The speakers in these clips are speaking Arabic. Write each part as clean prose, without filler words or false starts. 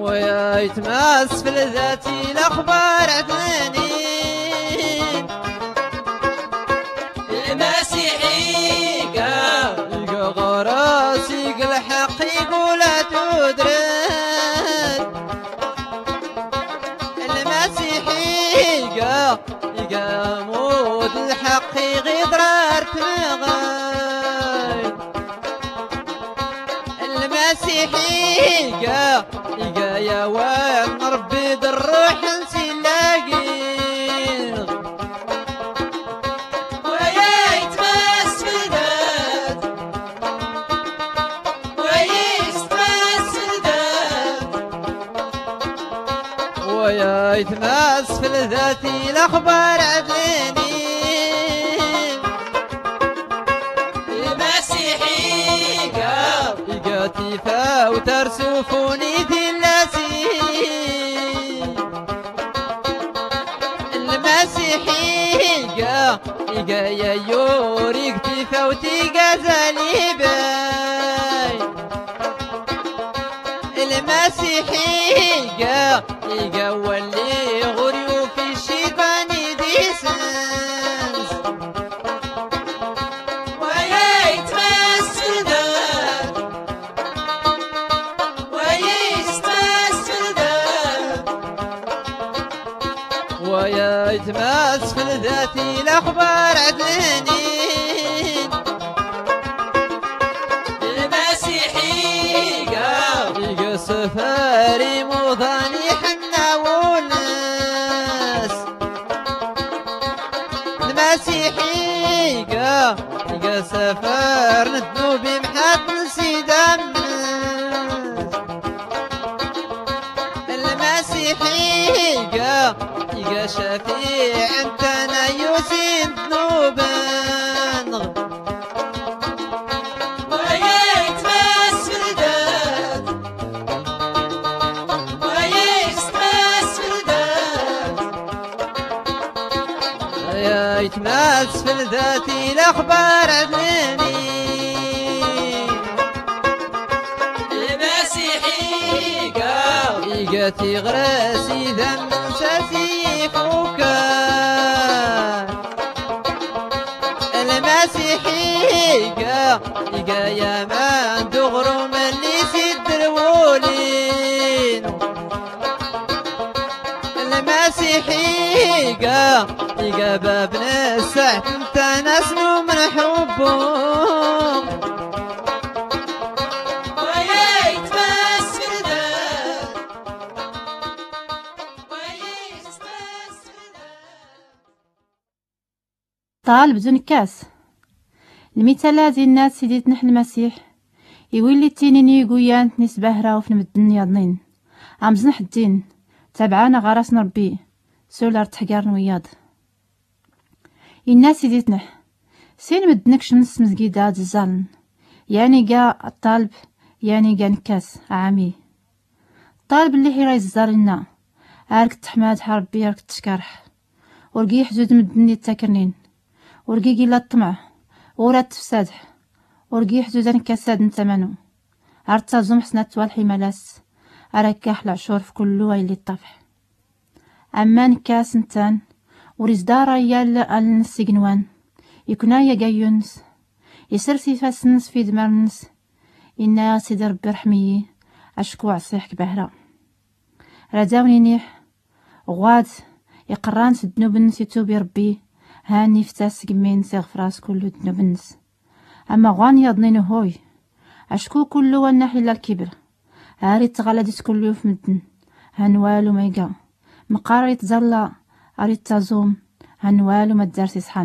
ويا يتماس في ذاتي الاخبار عدناني المسيحي يلقى غراسي الحق يقول تدرد المسيحي يلقى مود الحق غدرار تمغاي المسيحي يلقى يا وين ربي بالروح نسلاقي ويا يتماس في ذاتي الاخبار عدليني المسيحي يقاتي وترسفوني ثلاسي المسيحي يا يوريك تفوتي غزالي باي المسيحي واللي غريو في الشيطان ديسنس ويا يتمثل ذات ويا يتمثل ذات ويا يتماس في ذاتي الاخبار عدلاني المسيحي يلقى سفاري موضاني حنا والناس المسيحي يلقى سفار الذنوب محط نسيدم المسيحي يلقى شفيع انت انا يوسين ذنوبا يتماس في ذاتي الاخبار عدلاني المسيحي يقاتي غراسي ذم ساسي فوكا المسيحي يقا يا مان دغرو من اللي سيد الولين المسيحي يلقى باب نسعت انت نسنو من حبهم ويا يتمثل ذات ويا يتمثل طال بدون كاس المثال هذه الناس سيديت نحن المسيح يولي التينيني يقويان نسبه راو في المدن ياضنين عمزنح الدين تابعانا غراس ربي سولار تحقار نوياض الناس يديتنح سين مدنكش من مسجيدة الزالن يعني قا الطالب يعني قا نكاس عامي الطالب اللي حيرا يزالنا عارك تحماد حربي عارك تشكرح ورقي حدود مدني التاكرنين ورقي قيلا الطمع ورات تفسادح ورقي حدود نكاساد نتمنو عرتا زوم حسنات والحي ملاس أراكاح العشور في كل ويلي الطفح أما نكاس نتان وريزدارا يال النسيقنوان يكونا يا قايونس يسرسي فاسنس في دمرنس إنا سيدي ربي رحمي أشكو عصيحك بهرا راداوني نيح غواد يقران الذنوب النس يتوبي ربي هاني فتاس قمين سيغفراس كل ذنوب النس أما غوان يضنين هوي أشكو كل وناحي إلا الكبر هاري تغلدت كل يوم في مدن هنوالو ميقا مقاري تزلا أريد تزوم هنوالو ما تدارسي صحن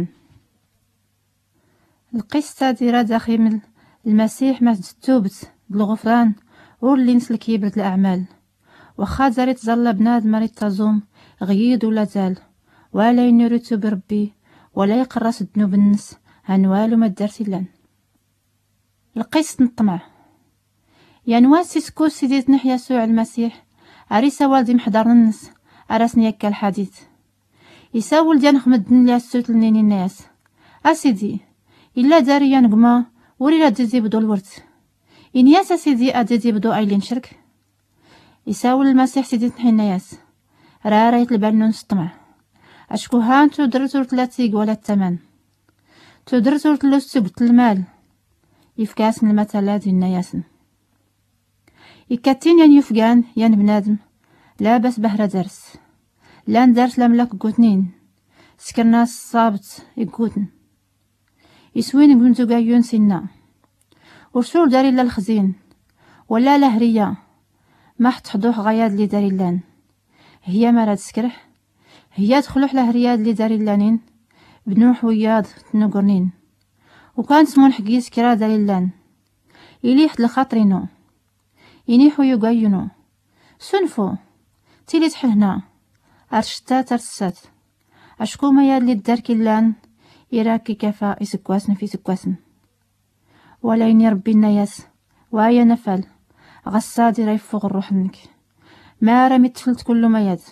القصة ديرا داخل المسيح ما توبت بالغفران ورلي نسلك يبرد الأعمال وخا زاري تزلا بناد مريد تزوم غيد ولا زال ولا ينورتو بربي ولا يقرص الذنوب النس هنوالو ما تدارسي لان القصة نطمع ينواسي سكو سيديت نح يسوع المسيح عريسة والدي محضر النس أراسني يكا الحديث يساول ديان خمدن لي السوت لنيني الناس أسيدي إلا داري ينقما وريلا ديزي بدو الورد إن ياس سيدي أديزي بدو أيلين شرك يساول المسيح سيدي حناياس راريت البنون الطمع اشكو هان تدرتو تلاتيق ولا الثمن تدرتو تلوستو المال يفكاسن المثل ديال نياسن يكاتين ين يفقان ين بنادم لا بس بهرة درس لا ندرس لا ملاك قوتنين سكرنا الصابت يقوتن يسوين بنتو قايون سنا ورسول داري لا الخزين ولا لهرية ما حتحضوح غياد لي داري لان هي مراد سكرح هي تخلوح لهرياد لي داري لانين بنوح وياض تنقرنين وكان سمون حقيس كرا داري لان يليح لخاطرينو ينيحو يقاينو سنفو تيلي تحهنا ارشتا ترسات اشكو ما ياد لي الدركي لان يراكي كفا يسكواسن في سكواسن ولا يني ربي الناس وهي نفل غصادي ريفوغ الروح منك ما رمي تفلت كل ما يد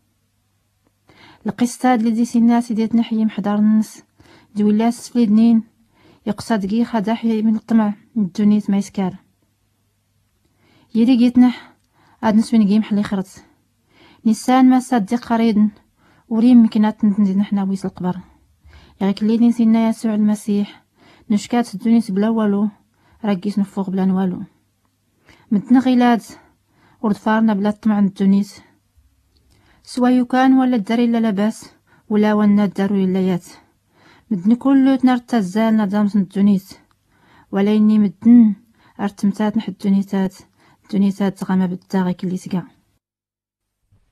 القصاد لدي سناس ديت نحيي محضر النس دولاس فليدنين يقصد قي خداحي من الطمع من الدنيت ما يسكار يري جيتنح عاد نسوين قيم حلي خرط نسان ما صدق قريدن وريم مكنات نتنزل نحنا ويس القبر يغيك اللي نسينا يسوع المسيح نشكات الدنيا بلا والو رقيس نفوق بلا نوالو مدنا غيلاد وردفارنا بلا طمع الدنيا سوا كان ولا الداري لا لاباس ولا ونا الدارو يلايات مدن كلو تنرتا الزالنا دامس الدنيا ولا اني مدن ارتمتات نحد الدنيتات تغامى بالتاغي كلي سقا